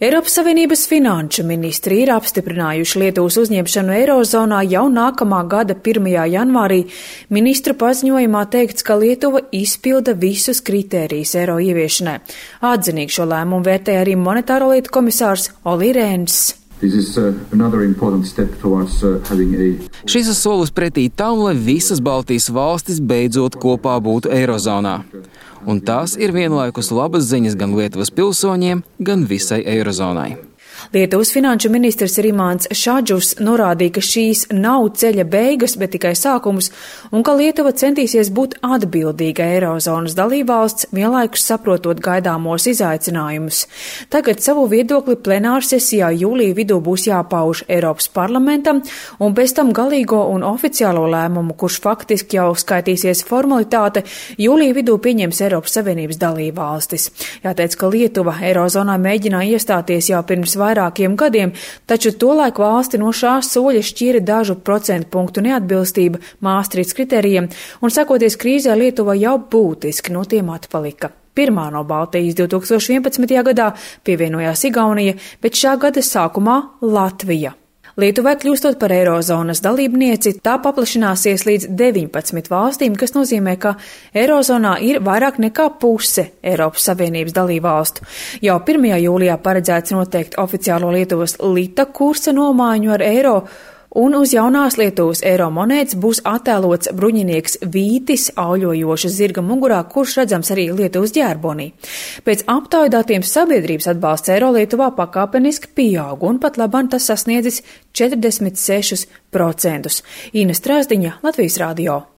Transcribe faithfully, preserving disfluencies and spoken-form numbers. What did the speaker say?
Eiropas Savienības finanšu ministri ir apstiprinājuši Lietuvas uzņemšanu Eirozonā jau nākamā gada pirmajā janvārī. Ministru paziņojumā teikts, ka Lietuva izpilda visus kritērijus eiro ieviešanai. Atzinīgi šo lēmumu vērtēja arī monetāro lietu komisārs Olli Rehns. Uh, towards, uh, a... Šis ir solis pretī tam, lai visas Baltijas valstis beidzot kopā būtu Eirozonā. Un tās ir vienlaikus labas ziņas gan Lietuvas pilsoņiem, gan visai Eirozonai. Lietuvas finanšu ministrs Rimants Šadžus norādīja, ka šīs nav ceļa beigas, bet tikai sākums, un ka Lietuva centīsies būt atbildīga Eirozonas dalībvalsts, vienlaikus saprotot gaidāmos izaicinājumus. Tagad savu viedokli plenārsesijā jūlija vidū būs jāpauž Eiropas parlamentam, un pēc tam galīgo un oficiālo lēmumu, kurš faktiski jau skaitīsies formalitāte, jūlija vidū pieņems Eiropas Savienības dalībvalstis. Jāteic, ka Lietuva Eirozonā mēģināja iestāties jau pirms vairākiem gadiem, taču tolaik valsti no šā soļa šķīra dažu procentu punktu neatbilstība Māstrihtas kritērijiem, un sakoties krīzē Lietuva jau būtiski no tiem atpalika. Pirmā no Baltijas divi tūkstoši vienpadsmitajā gadā pievienojās Igaunija, bet šā gada sākumā Latvija. Lietuvai kļūstot par Eirozonas dalībnieci, tā paplašināsies līdz deviņpadsmit valstīm, kas nozīmē, ka Eirozonā ir vairāk nekā puse Eiropas Savienības dalībvalstu. Jau pirmajā jūlijā paredzēts noteikt oficiālo Lietuvas lita kursa nomaiņu ar eiro, un uz jaunās Lietuvas eiro monētas būs attēlots bruņinieks Vītis auļojoša zirga mugurā, kurš redzams arī Lietuvas ģerbonī. Pēc aptauju sabiedrības atbalsts eiro Lietuvā pakāpeniski pieaug, un pat labāk tas sasniedzis četrdesmit sešus procentus. Ina Strāzdiņa, Latvijas radio.